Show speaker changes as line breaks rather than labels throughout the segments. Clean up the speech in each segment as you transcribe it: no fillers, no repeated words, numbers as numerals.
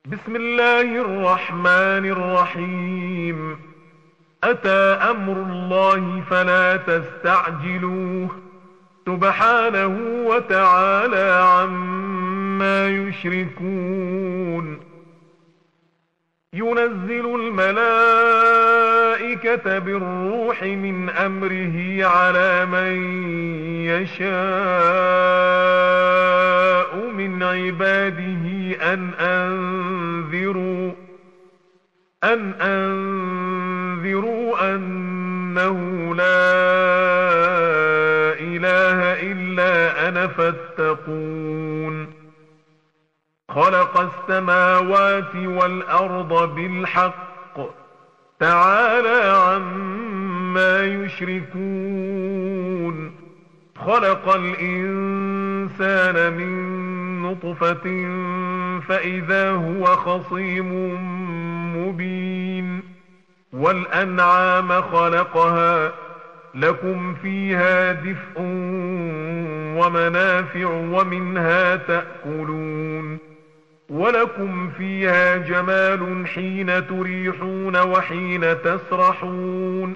بسم الله الرحمن الرحيم. أتى أمر الله فلا تستعجلوه، سبحانه وتعالى عما يشركون. ينزل الملائكة بالروح من أمره على من يشاء من عباده أن أنذروا أنه لا إله إلا أنا فاتقون. خلق السماوات والأرض بالحق، تعالى عما يشركون. خلق الإنسان من نطفة فإذا هو خصيم مبين. والأنعام خلقها لكم فيها دفء ومنافع ومنها تأكلون، ولكم فيها جمال حين تريحون وحين تسرحون.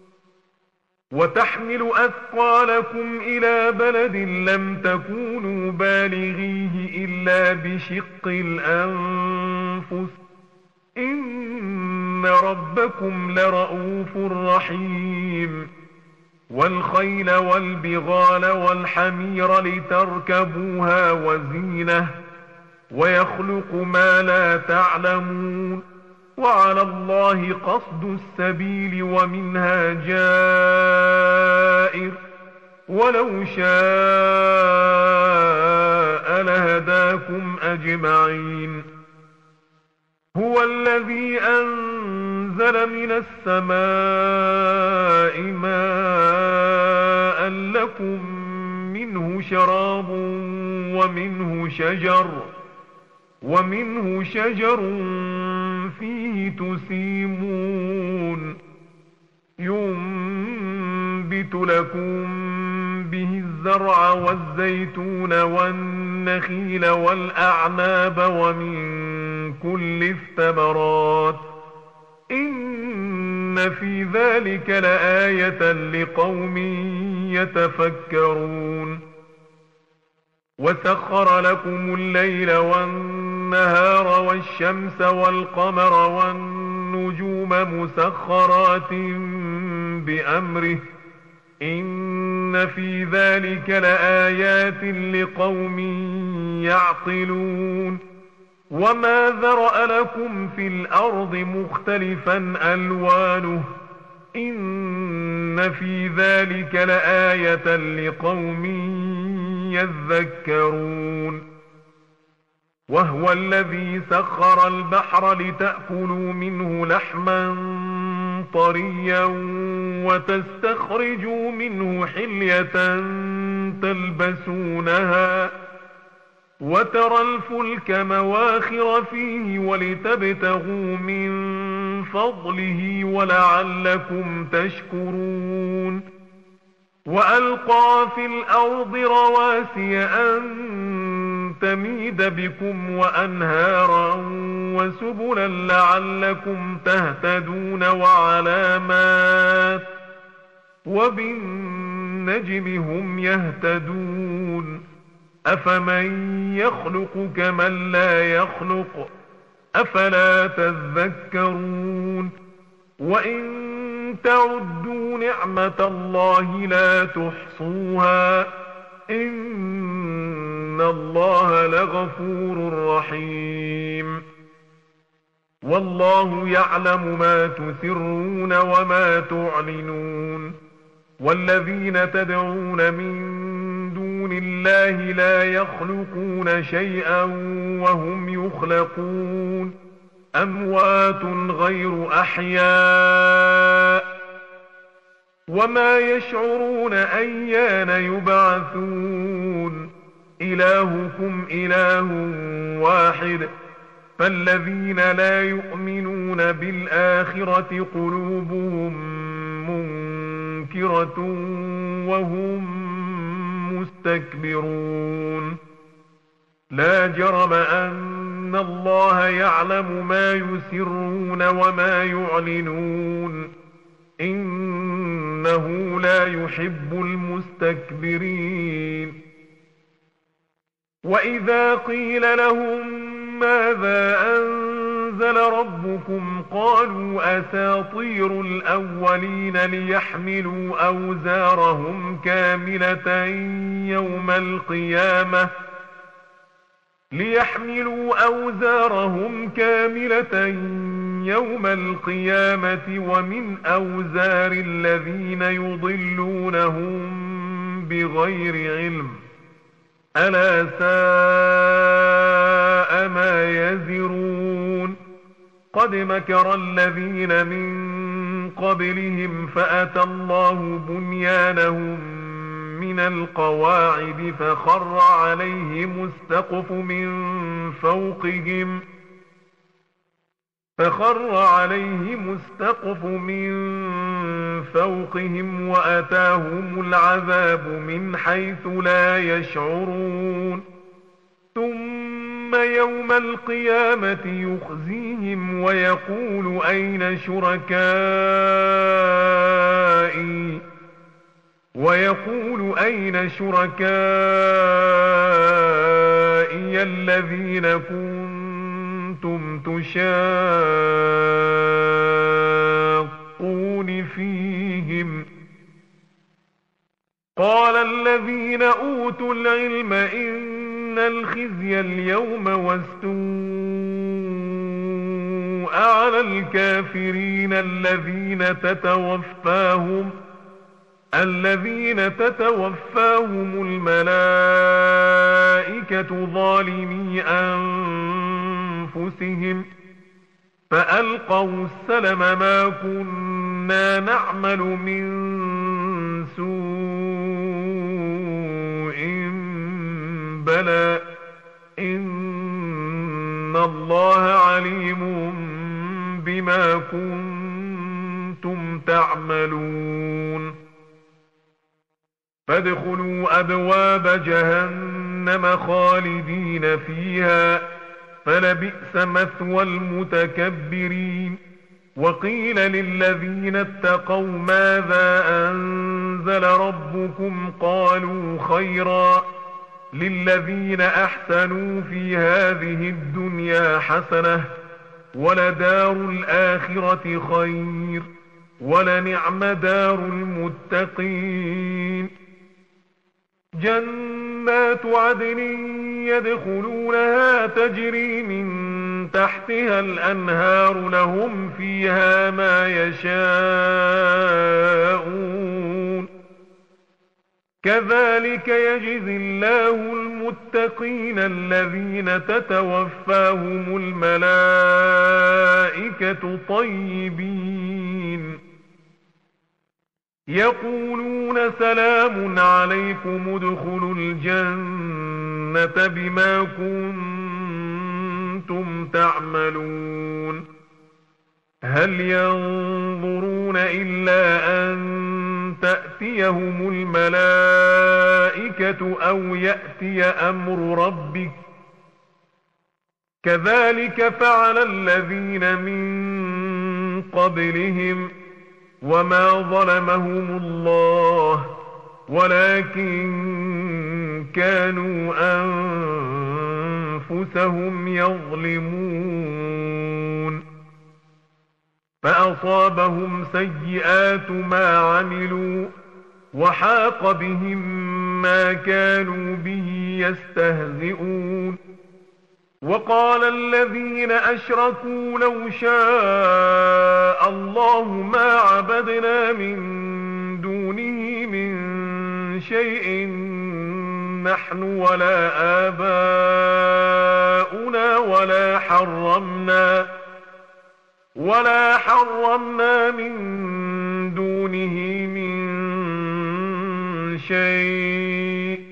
وتحمل أثقالكم إلى بلد لم تكونوا بالغيه إلا بشق الأنفس، إن ربكم لرؤوف رحيم. والخيل والبغال والحمير لتركبوها وزينة، ويخلق ما لا تعلمون. وعلى الله قصد السبيل ومنها جائر، ولو شاء لهداكم أجمعين. هو الذي أنزل من السماء ماء لكم منه شراب ومنه شجر فيه تسيمون، ينبت لكم به الزرع والزيتون والنخيل والأعناب ومن كل الثمرات، إن في ذلك لآية لقوم يتفكرون. وسخر لكم الليل والنهار والشمس والقمر والنجوم مسخرات بأمره، إن في ذلك لآيات لقوم يعقلون. وما ذرأ لكم في الأرض مختلفا ألوانه، إن في ذلك لآية لقوم يذكرون. وهو الذي سخر البحر لتأكلوا منه لحما طريا وتستخرجوا منه حلية تلبسونها، وترى الفلك مواخر فيه ولتبتغوا من فضله ولعلكم تشكرون. وألقى في الأرض رواسي أن تميد بكم وأنهارا وسبلا لعلكم تهتدون وعلامات، وبالنجم هم يهتدون. أفمن يخلق كمن لا يخلق، أفلا تذكرون. وإن تعدوا نعمة الله لا تحصوها، إن الله لغفور رحيم. والله يعلم ما تسرون وما تعلنون. والذين تدعون من دون الله لا يخلقون شيئا وهم يخلقون، أموات غير أحياء، وما يشعرون أيان يبعثون. إلهكم إله واحد، فالذين لا يؤمنون بالآخرة قلوبهم منكرة وهم مستكبرون. لا جرم أن الله يعلم ما يسرون وما يعلنون إنه لا يحب المستكبرين. وإذا قيل لهم ماذا أنزل ربكم قالوا أساطير الأولين ليحملوا أوزارهم كاملة يوم القيامة ومن أوزار الذين يضلونهم بغير علم ألا ساء ما يزرون. قد مكر الذين من قبلهم فأتى الله بنيانهم من القواعد فخر عليهم السقف من فوقهم وأتاهم العذاب من حيث لا يشعرون. ثم يوم القيامة يخزيهم ويقول أين شركائي الذين كنتم تشاقون فيهم قال الذين أوتوا العلم إن الخزي اليوم والسوء على الكافرين الذين تتوفاهم الملائكة ظالمي أنفسهم فألقوا السلم ما كنا نعمل من سوء بلى إن الله عليم بما كنتم تعملون. فادخلوا أبواب جهنم خالدين فيها فلبئس مثوى المتكبرين. وقيل للذين اتقوا ماذا أنزل ربكم قالوا خيرا للذين أحسنوا في هذه الدنيا حسنة ولدار الآخرة خير ولنعم دار المتقين. جنات عدن يدخلونها تجري من تحتها الأنهار لهم فيها ما يشاءون كذلك يجزي الله المتقين الذين تتوفاهم الملائكة طيبين يقولون سلام عليكم ادخلوا الجنة بما كنتم تعملون. هل ينظرون إلا أن تأتيهم الملائكة أو يأتي أمر ربك كذلك فعل الذين من قبلهم وما ظلمهم الله ولكن كانوا أنفسهم يظلمون. فأصابهم سيئات ما عملوا وحاق بهم ما كانوا به يستهزئون. وقال الذين أشركوا لو شاء الله ما عبدنا من دونه من شيء نحن ولا آباؤنا ولا حرمنا من دونه من شيء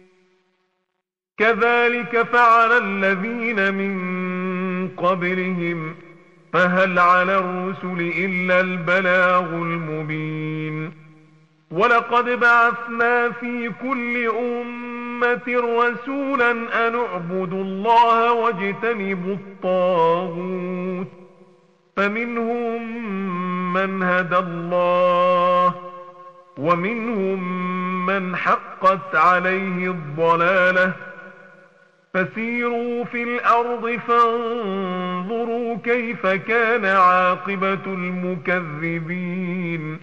كذلك فعل الذين من قبلهم فهل على الرسل إلا البلاغ المبين. ولقد بعثنا في كل أمة رسولا أن اعبدوا الله واجتنبوا الطاغوت فمنهم من هدى الله ومنهم من حقت عليه الضلالة فسيروا في الأرض فانظروا كيف كان عاقبة المكذبين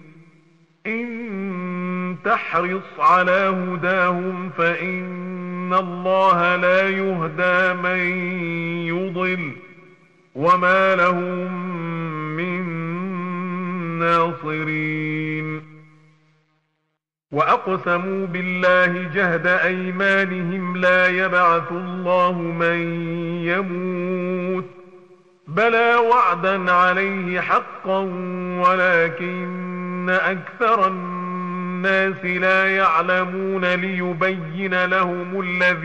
إن تحرص على هداهم فإن الله لا يهدى من يضل وما لهم من ناصرين وأقسموا بالله جهد أيمانهم لا يبعث الله من يموت بلى وعدا عليه حقا ولكن أكثر الناس لا يعلمون ليبين لهم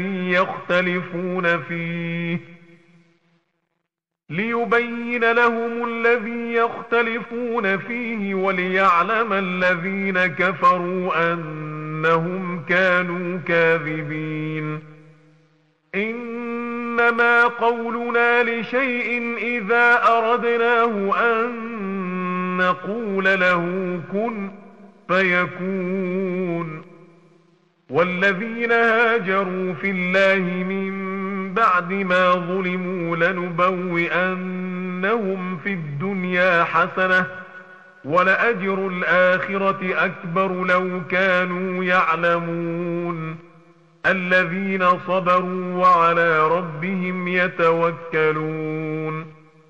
الذي يختلفون فيه وليعلم الذين كفروا أنهم كانوا كاذبين إنما قولنا لشيء إذا أردناه أن نقول له كن فيكون والذين هاجروا في الله من بعد ما ظلموا لنبوئنهم في الدنيا حسنة ولأجر الآخرة أكبر لو كانوا يعلمون الذين صبروا وعلى ربهم يتوكلون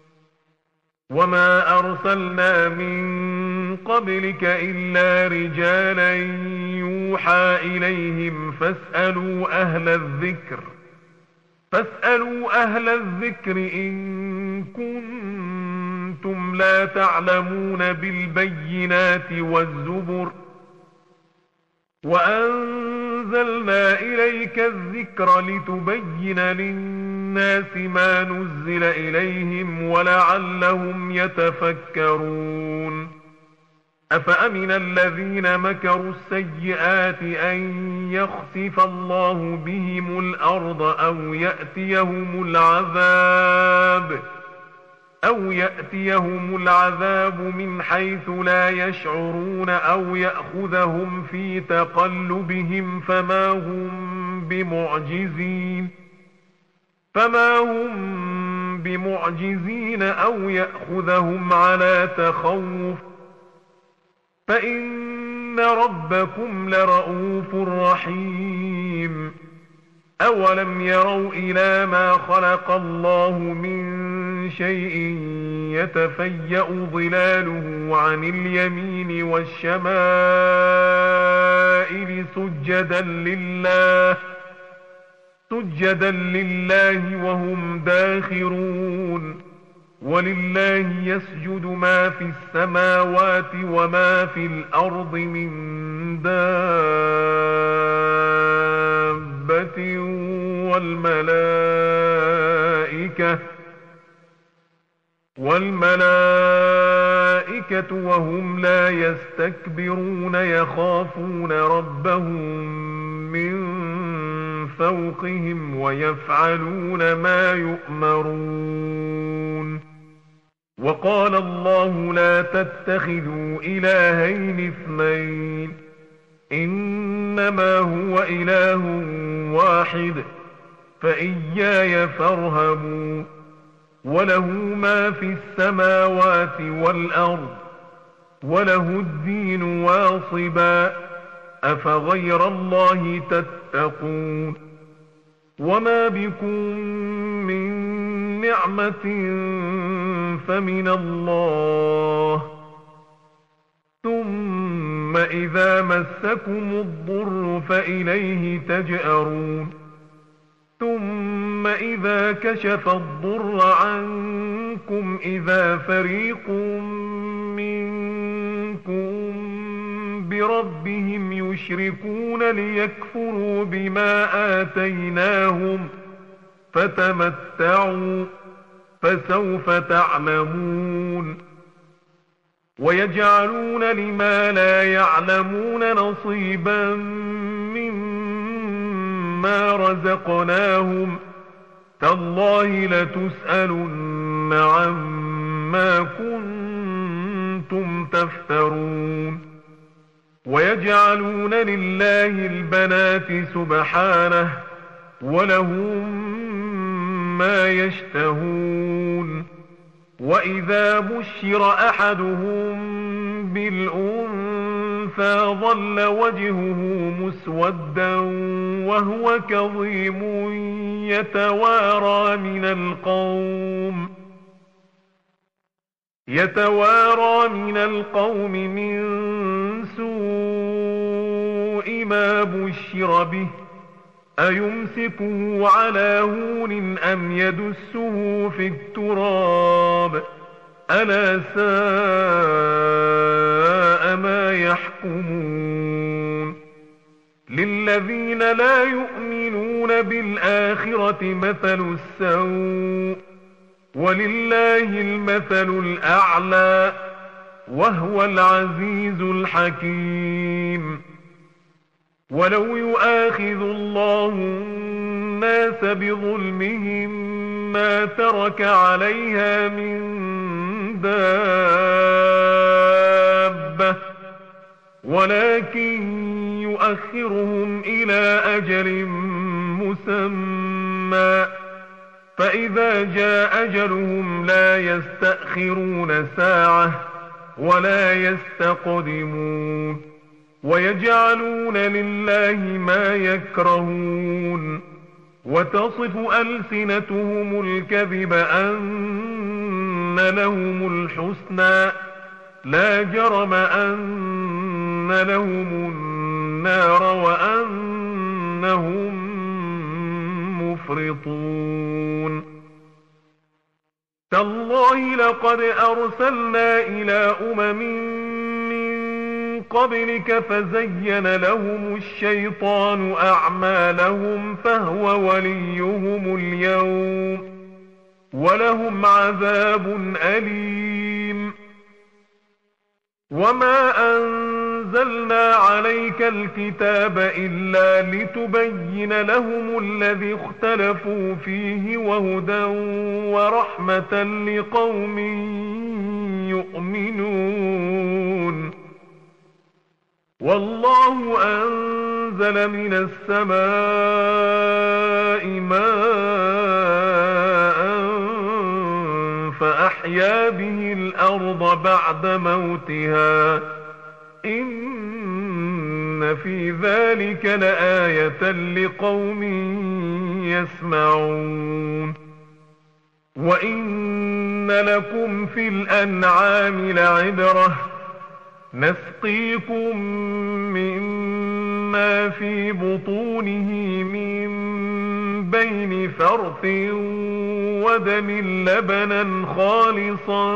وما أرسلنا من قبلك إلا رجالا يوحى إليهم فاسألوا أهل الذكر إن كنتم لا تعلمون بالبينات والزبر وأنزلنا إليك الذكر لتبين للناس ما نزل إليهم ولعلهم يتفكرون أفأمن الذين مكروا السيئات أن يخسف الله بهم الأرض أو يأتيهم العذاب من حيث لا يشعرون أو يأخذهم في تقلبهم فما هم بمعجزين أو يأخذهم على تخوف فإن ربكم لرؤوف رحيم أولم يروا إلى ما خلق الله من شيء يتفيأ ظلاله عن اليمين والشمائل سجدا لله وهم داخرون ولله يسجد ما في السماوات وما في الأرض من دابة والملائكة وهم لا يستكبرون يخافون ربهم من فوقهم ويفعلون ما يؤمرون وقال الله لا تتخذوا إلهين اثنين إنما هو إله واحد فإياي فارهبون وله ما في السماوات والأرض وله الدين واصبا أفغير الله تتقون وما بكم من نعمة فمن الله ثم إذا مسكم الضر فإليه تجأرون ثم إذا كشف الضر عنكم إذا فريق منكم بربهم يشركون ليكفروا بما آتيناهم فتمتعوا فسوف تعلمون ويجعلون لما لا يعلمون نصيبا مما رزقناهم تالله لتسألن عما كنتم تفترون ويجعلون لله البنات سبحانه ولهم ما يشتهون وإذا بشر أحدهم بالأنثى ظل وجهه مسودا وهو كظيم يتوارى من القوم من سوء ما بشر به أيمسكه على هون أم يدسه في التراب ألا ساء ما يحكمون للذين لا يؤمنون بالآخرة مثل السوء ولله المثل الأعلى وهو العزيز الحكيم ولو يؤاخذ الله الناس بظلمهم ما ترك عليها من دابة ولكن يؤخرهم إلى أجل مسمى فإذا جاء أجلهم لا يستأخرون ساعة ولا يستقدمون ويجعلون لله ما يكرهون وتصف ألسنتهم الكذب أن لهم الحسنى لا جرم أن لهم النار وأنهم مفرطون تالله لقد أرسلنا إلى أمم من قبلك فزين لهم الشيطان أعمالهم فهو وليهم اليوم ولهم عذاب أليم وما أنزلنا عليك الكتاب إلا لتبين لهم الذي اختلفوا فيه وهدى ورحمة لقوم يؤمنون والله أنزل من السماء ماء فأحيا به الأرض بعد موتها إن في ذلك لآية لقوم يسمعون وإن لكم في الأنعام لعبرة نسقيكم مما في بطونه من بين فرث ودم لبنا خالصا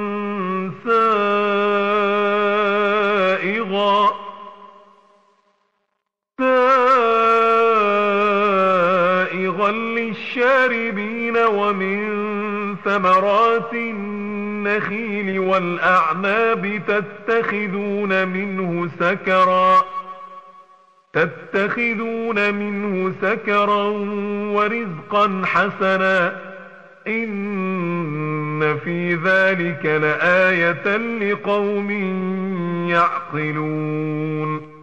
سائغا للشاربين ومن ثمرات النخيل والأعناب تتخذون منه سكرا ورزقا حسنا إن في ذلك لآية لقوم يعقلون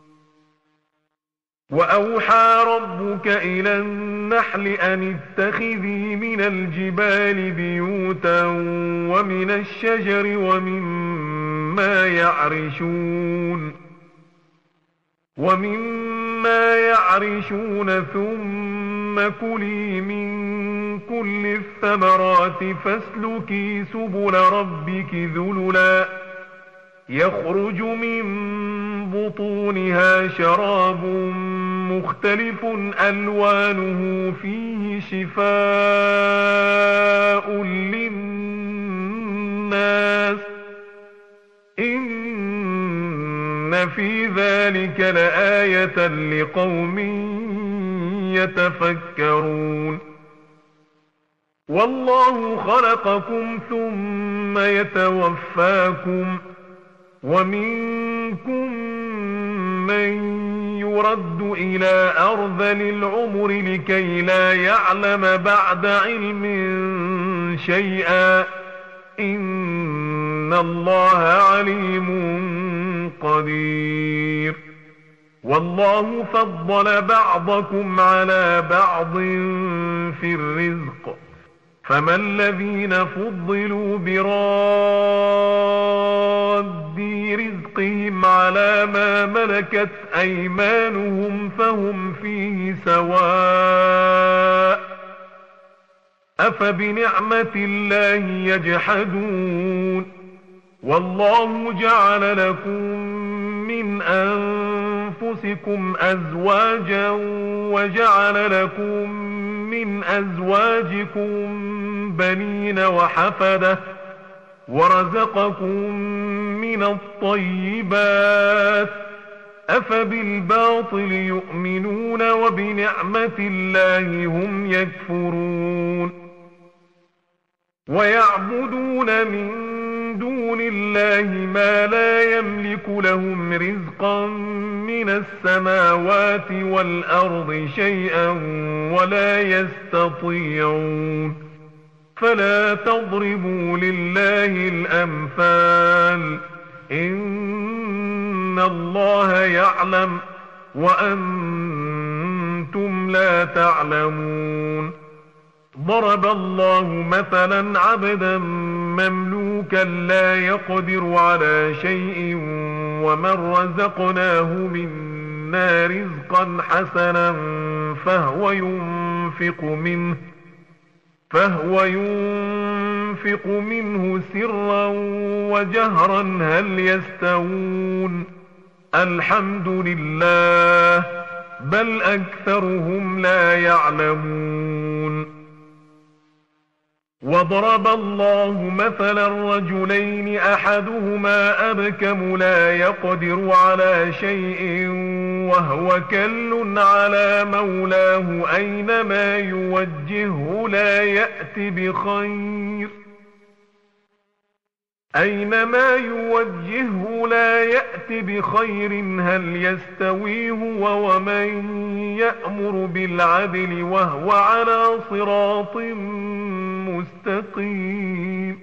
وأوحى ربك إلى النحل أن اتخذي من الجبال بيوتا ومن الشجر ومما يعرشون ثم كلي من كل الثمرات فاسلكي سبل ربك ذللا يخرج من بطونها شراب مختلف ألوانه فيه شفاء للناس إن في ذلك لآية لقوم يتفكرون والله خلقكم ثم يتوفاكم ومنكم من يرد إلى أرذل العمر لكي لا يعلم بعد علم شيئا إن الله عليم قدير. والله فضل بعضكم على بعض في الرزق فما الذين فضلوا براد رزقهم على ما ملكت أيمانهم فهم فيه سواء أفبنعمة الله يجحدون. والله جعل لكم من أنفسكم أزواجا وجعل لكم من أزواجكم بنين وحفدة ورزقكم من الطيبات أفبالباطل يؤمنون وبنعمة الله هم يكفرون. ويعبدون من دون الله ما لا يملك لهم رزقا من السماوات والأرض شيئا ولا يستطيعون. فلا تضربوا لله الأمثال إن الله يعلم وأنتم لا تعلمون. ضرب الله مثلا عبدا مملوكا لا يقدر على شيء ومن رزقناه منا رزقا حسنا فهو ينفق منه سرا وجهرا هل يستوون الحمد لله بل أكثرهم لا يعلمون. وضرب الله مثلا رجلين أحدهما أبكم لا يقدر على شيء وهو كل على مولاه أينما يوجهه لا يأت بخير هل يستوي هو ومن يأمر بالعدل وهو على صراط مستقيم.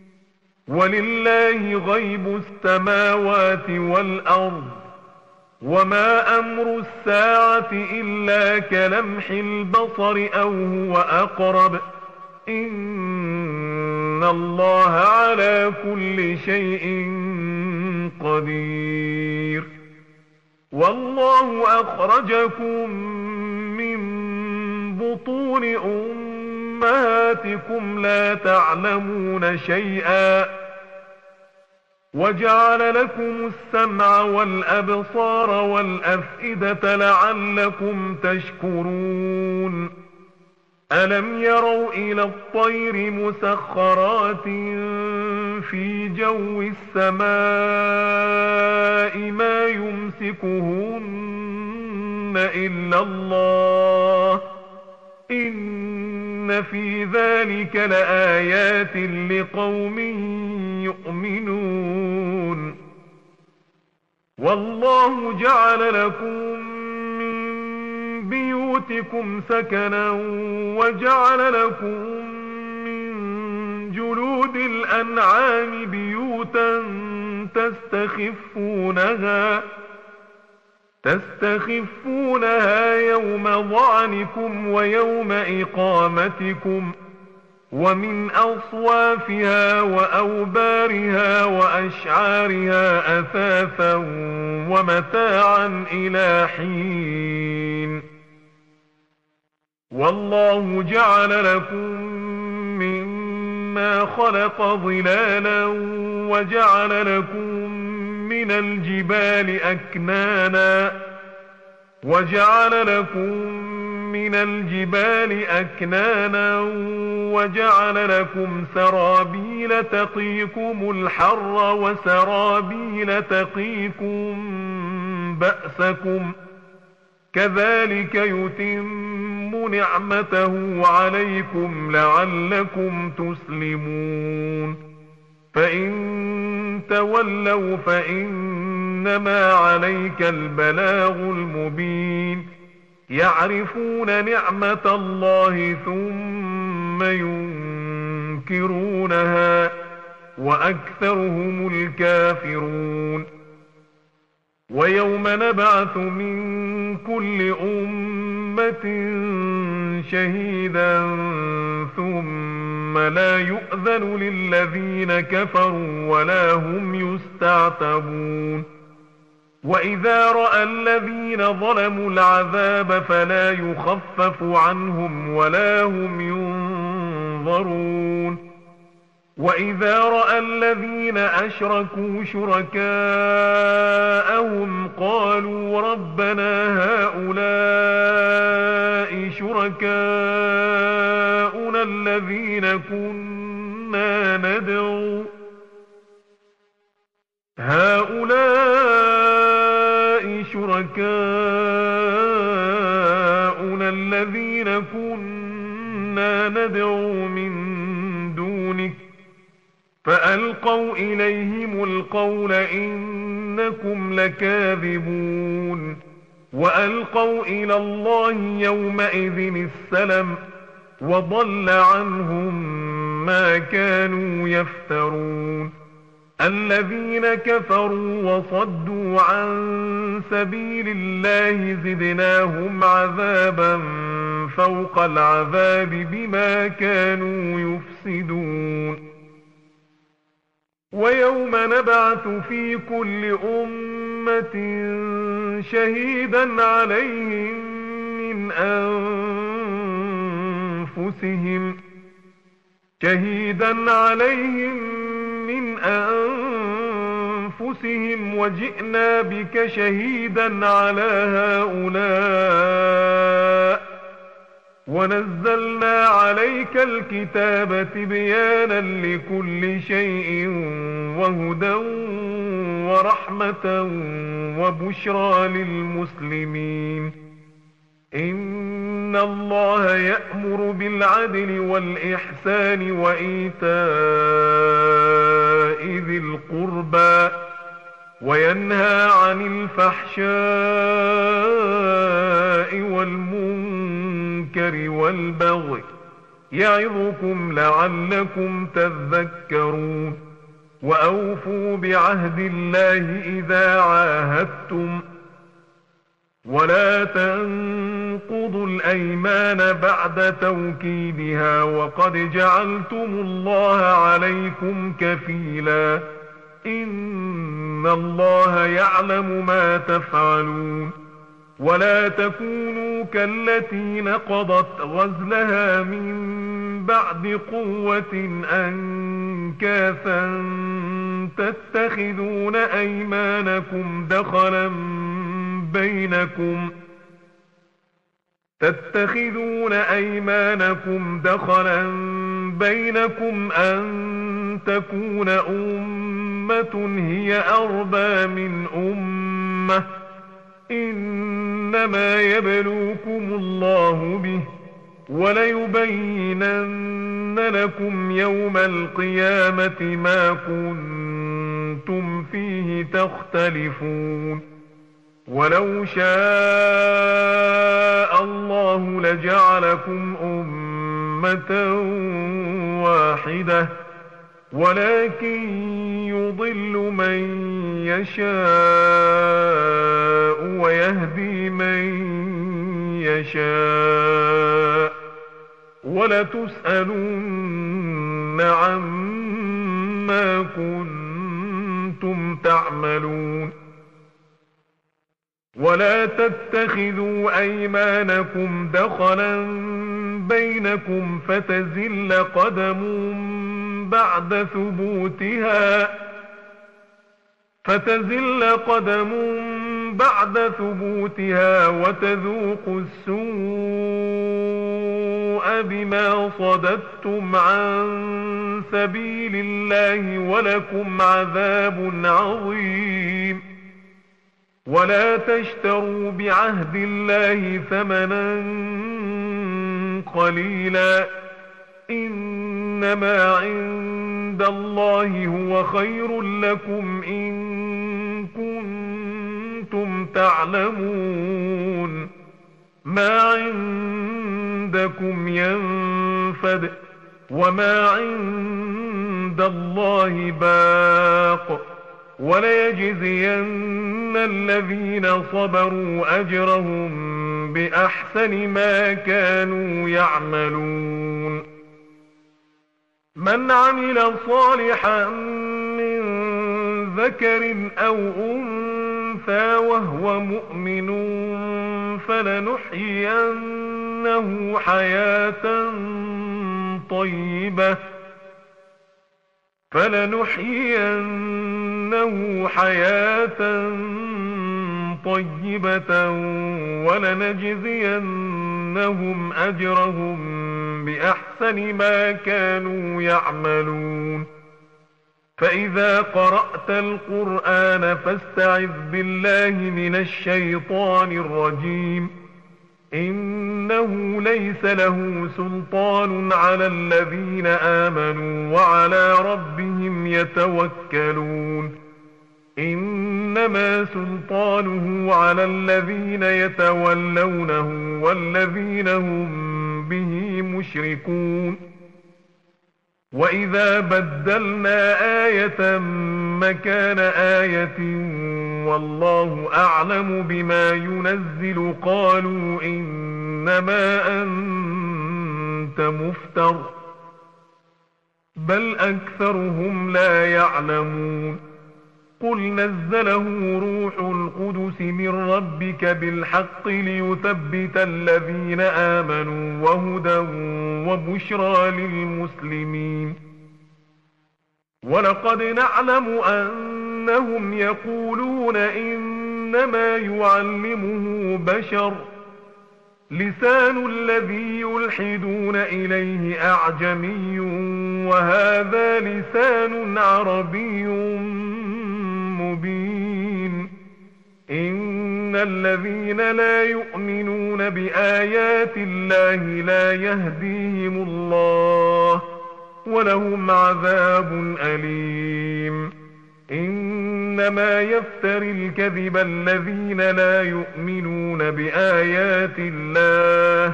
ولله غيب السماوات والأرض وما أمر الساعة إلا كلمح البصر أو هو أقرب إن الله على كل شيء قدير. والله أخرجكم من بطون أمهاتكم لا تعلمون شيئا وجعل لكم السمع والأبصار والأفئدة لعلكم تشكرون. ألم يروا إلى الطير مسخرات في جو السماء ما يمسكهن إلا الله إن في ذلك لآيات لقوم يؤمنون. والله جعل لكم بيوتكم سكنا وجعل لكم من جلود الأنعام بيوتا تستخفونها يوم ظعنكم ويوم إقامتكم ومن أصوافها وأوبارها وأشعارها أثاثا ومتاعا إلى حين. والله جعل لكم مما خلق ظلالا وجعل لكم من الجبال أكنانا وجعل لكم سرابيل تقيكم الحر وسرابيل تقيكم بأسكم كذلك يتم نعمته عليكم لعلكم تسلمون. فإن تولوا فإن إنما عليك البلاغ المبين يعرفون نعمة الله ثم ينكرونها وأكثرهم الكافرون ويوم نبعث من كل أمة شهيدا ثم لا يؤذن للذين كفروا ولا هم يستعتبون وإذا رأى الذين ظلموا العذاب فلا يخفف عنهم ولا هم ينظرون وإذا رأى الذين أشركوا شركاءهم قالوا ربنا هؤلاء شركاؤنا الذين كنا ندعو من دونك فألقوا إليهم القول إنكم لكاذبون وألقوا إلى الله يومئذ السلم وضل عنهم ما كانوا يفترون الذين كفروا وصدوا عن سبيل الله زدناهم عذابا فوق العذاب بما كانوا يفسدون ويوم نبعث في كل أمة شهيدا عليهم من أنفسهم وجئنا بك شهيدا على هؤلاء ونزلنا عليك الكتاب تبيانا لكل شيء وهدى ورحمة وبشرى للمسلمين إن الله يأمر بالعدل والإحسان وإيتاء ذي القربى وينهى عن الفحشاء والمنكر والبغي يعظكم لعلكم تذكرون وأوفوا بعهد الله إذا عاهدتم ولا تنقضوا الأيمان بعد توكيدها وقد جعلتم الله عليكم كفيلا إن الله يعلم ما تفعلون ولا تكونوا كالتي نقضت غزلها من بعد قوة أنكاثا تتخذون أيمانكم دخلا بينكم أن تكون أمة هي أربى من أمة إنما يبلوكم الله به وليبينن لكم يوم القيامة ما كنتم فيه تختلفون ولو شاء الله لجعلكم أمة واحدة ولكن يضل من يشاء ويهدي من يشاء ولتسألن عما كنتم تعملون ولا تتخذوا أيمانكم دخلا بينكم فتزل قدم بعد ثبوتها وتذوقوا السوء بما صددتم عن سبيل الله ولكم عذاب عظيم ولا تشتروا بعهد الله ثمنا قليلا إنما عند الله هو خير لكم إن كنتم كنتم تعلمون. ما عندكم ينفد وما عند الله باق وليجزين الذين صبروا أجرهم بأحسن ما كانوا يعملون. من عمل صالحا من ذكر أو أنثى وهو مؤمن فلنحيينه حياة طيبة ولنجزينهم أجرهم بأحسن ما كانوا يعملون. فإذا قرأت القرآن فاستعذ بالله من الشيطان الرجيم. إنه ليس له سلطان على الذين آمنوا وعلى ربهم يتوكلون. إنما سلطانه على الذين يتولونه والذين هم به مشركون. وإذا بدلنا آية مكان آية والله أعلم بما ينزل قالوا إنما أنت مفتر بل أكثرهم لا يعلمون. قل نزله روح القدس من ربك بالحق ليثبت الذين آمنوا وهدى وبشرى للمسلمين. ولقد نعلم أنهم يقولون إنما يعلمه بشر لسان الذي يلحدون إليه أعجمي وهذا لسان عربي مبين. إن الذين لا يؤمنون بآيات الله لا يهديهم الله ولهم عذاب أليم. إنما يفتري الكذب الذين لا يؤمنون بآيات الله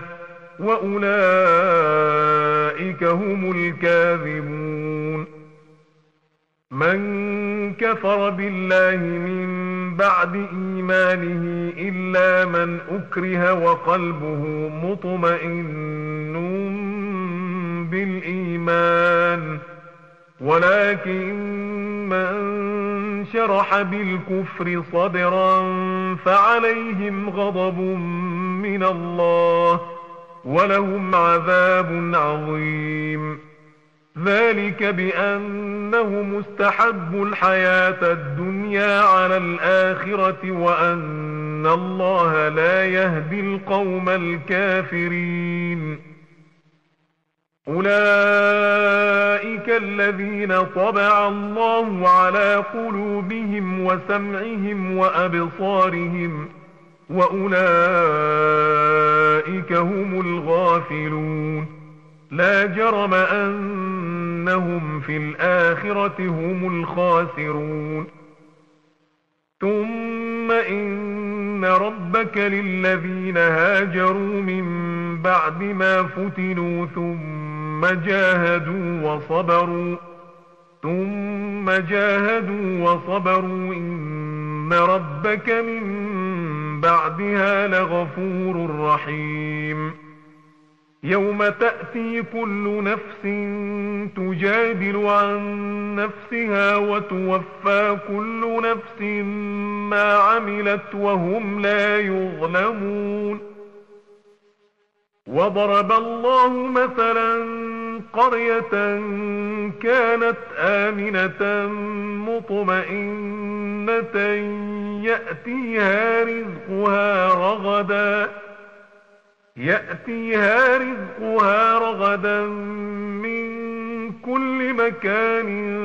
وأولئك هم الكاذبون. من كفر بالله من بعد إيمانه إلا من أكره وقلبه مطمئن بالإيمان ولكن من شرح بالكفر صدرا فعليهم غضب من الله ولهم عذاب عظيم. ذلك بأنهم استحبوا الحياة الدنيا على الآخرة وأن الله لا يهدي القوم الكافرين. أولئك الذين طبع الله على قلوبهم وسمعهم وأبصارهم وأولئك هم الغافلون. لا جرم أنهم في الآخرة هم الخاسرون. ثم إن ربك للذين هاجروا من بعد ما فتنوا ثم جاهدوا وصبروا إن ربك من بعدها لغفور رحيم. يوم تأتي كل نفس تجادل عن نفسها وتوفى كل نفس ما عملت وهم لا يظلمون. وضرب الله مثلا قرية كانت آمنة مطمئنة يأتيها رزقها رغدا من كل مكان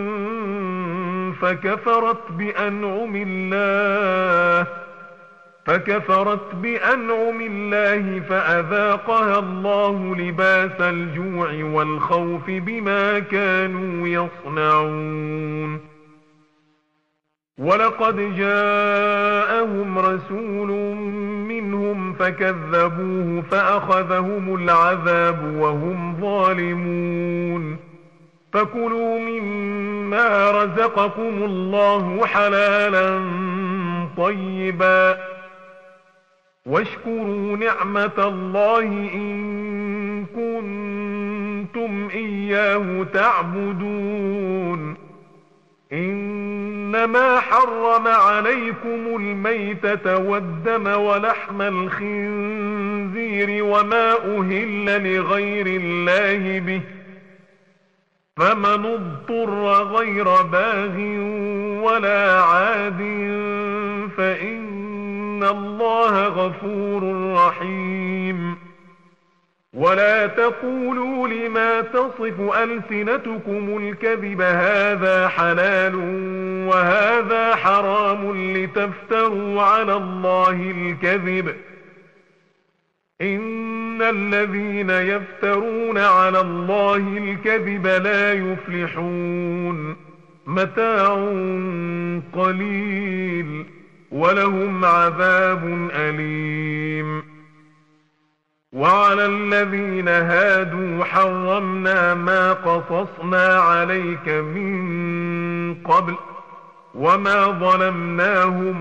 فكفرت بأنعم الله فأذاقها الله لباس الجوع والخوف بما كانوا يصنعون. ولقد جاءهم رسول منهم فكذبوه فأخذهم العذاب وهم ظالمون فكلوا مما رزقكم الله حلالا طيبا واشكروا نعمة الله إن كنتم إياه تعبدون إنما حرم عليكم الميتة والدم ولحم الخنزير وما أهل لغير الله به فمن اضطر غير باغ ولا عاد فإن الله غفور رحيم ولا تقولوا لما تصف ألسنتكم الكذب هذا حلال وهذا حرام لتفتروا على الله الكذب إن الذين يفترون على الله الكذب لا يفلحون متاع قليل ولهم عذاب أليم وعلى الذين هادوا حرمنا ما قصصنا عليك من قبل وما ظلمناهم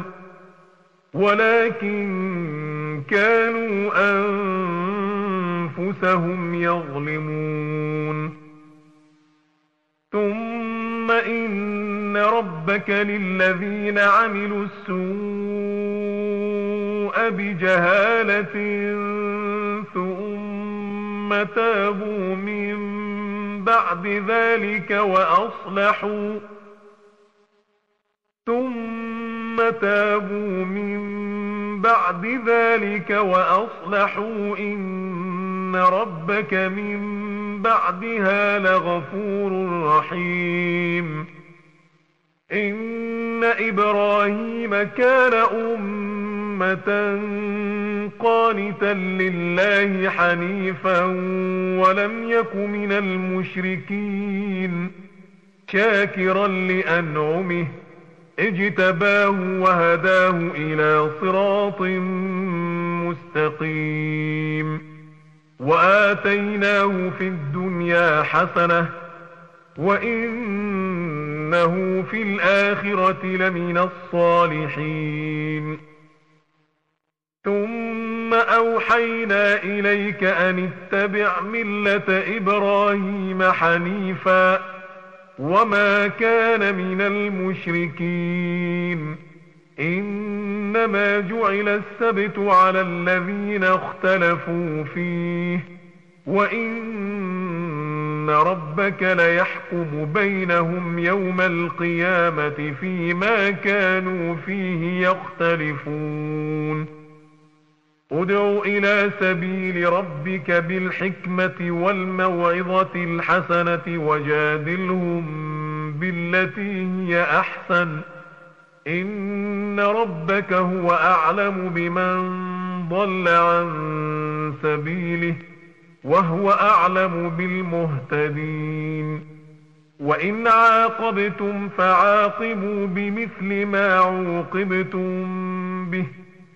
ولكن كانوا أنفسهم يظلمون ثم إن ربك للذين عملوا السوء بجهالة ثم تابوا من بعد ذلك وأصلحوا إن ربك من بعدها لغفور رحيم إن إبراهيم كان أمة قانتا لله حنيفا ولم يك من المشركين شاكرا لأنعمه اجتباه وهداه إلى صراط مستقيم وآتيناه في الدنيا حسنة وإنه في الآخرة لمن الصالحين ثم أوحينا إليك أن اتبع ملة إبراهيم حنيفا وما كان من المشركين إنما جعل السبت على الذين اختلفوا فيه وإن ربك ليحكم بينهم يوم القيامة فيما كانوا فيه يختلفون ادع إلى سبيل ربك بالحكمة والموعظة الحسنة وجادلهم بالتي هي أحسن إن ربك هو أعلم بمن ضل عن سبيله وهو أعلم بالمهتدين وإن عاقبتم فعاقبوا بمثل ما عوقبتم به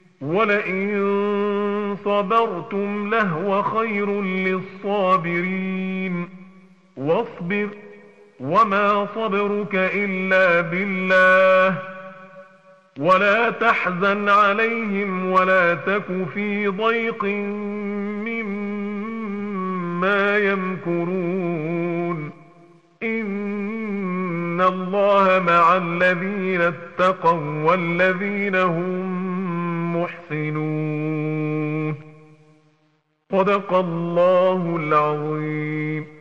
ولئن صبرتم لهو خير للصابرين واصبر وما صبرك إلا بالله ولا تحزن عليهم ولا تك في ضيق مما يمكرون إن الله مع الذين اتقوا والذين هم محسنون صدق الله العظيم.